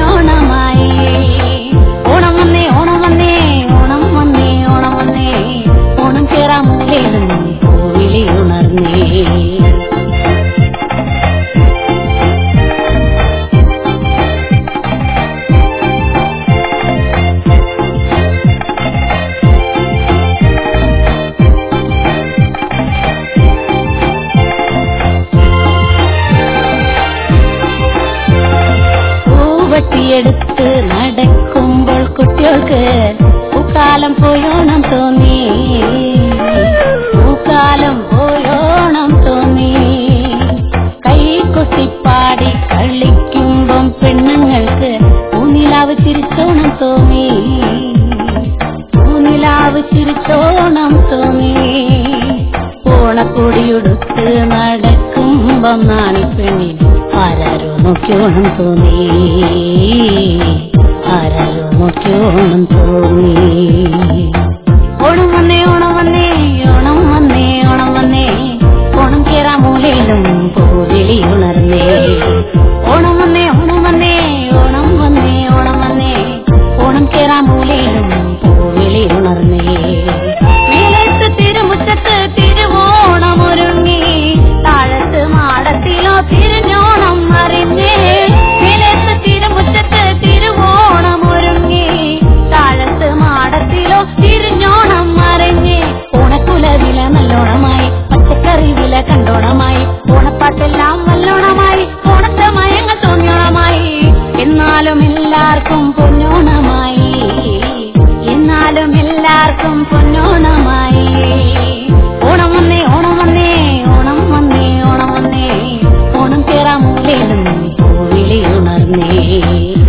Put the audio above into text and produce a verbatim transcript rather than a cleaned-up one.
പൊന്നോണമായി. ഓണം വന്നേ ഓണം വന്നേ ഓണം വന്നേ ഓണം വന്നേ ഓണം കേറാമൂലേ പൂവിളി ഉണർന്നേ. ടുത്ത് നടക്കുമ്പോൾ കുട്ടികൾക്ക് പൂക്കാലം പോയോണം തോന്നി, പൂക്കാലം പോയോണം തോന്നി. കൈ കൊട്ടിപ്പാടി കളിക്കുമ്പം പെണ്ണുങ്ങൾക്ക് പൂനിലാവ് ചിരിച്ചോണം തോന്നി, പൂനിലാവ് ചിരിച്ചോണം തോന്നി. ഓണക്കൊടിയുടുത്ത് നടക്കുമ്പം നാണിപ്പെണ്ണിന് ആരാരോ നോക്കിയോണം തോന്നി, ആരാരോ നോക്കിയോണം തോന്നി. ഓണം വന്നേ ഓണം വന്നേ ഓണം വന്നേ ഓണം വന്നേ ഓണം കേറാമൂലയിലും പൂവിളി ഉണർന്നേ. ഓണം വന്നേ ഓണം വന്നേ ഓണം വന്നേ ഓണം വന്നേ ഓണം കേറാമൂലയിലും പൂവിളി ഉണർന്നേ. മേലത്ത് തിരുമുറ്റത്ത് തിരുവോണമൊരുങ്ങി, താഴത്ത് മാടത്തിലോ തിരിഞ്ഞോണം അറിഞ്ഞേ. മേലത്ത് തിരുമുറ്റത്ത് തിരുവോണമൊരുങ്ങി, താഴത്ത് മാടത്തിലോ തിരിഞ്ഞോണം അറിഞ്ഞേ. ഓണക്കുലവില നല്ലോണമായി, പച്ചക്കറി വില കണ്ടോണമായി, ഓണപ്പാട്ടെല്ലാം നല്ലോണമായി, ഓണത്തെ മയങ്ങൾ തോന്നിയോണമായി. എന്നാലും എല്ലാവർക്കും പൊന്നോണമായി, എന്നാലും എല്ലാവർക്കും പൊന്നോണമായി. ഓണം വന്നേ ഓണം വന്നേ ഓണം വന്നേ ഓണം വന്നേ ഓണം കേറാമൂലയിലും പൂവിളി ഉണർന്നേ.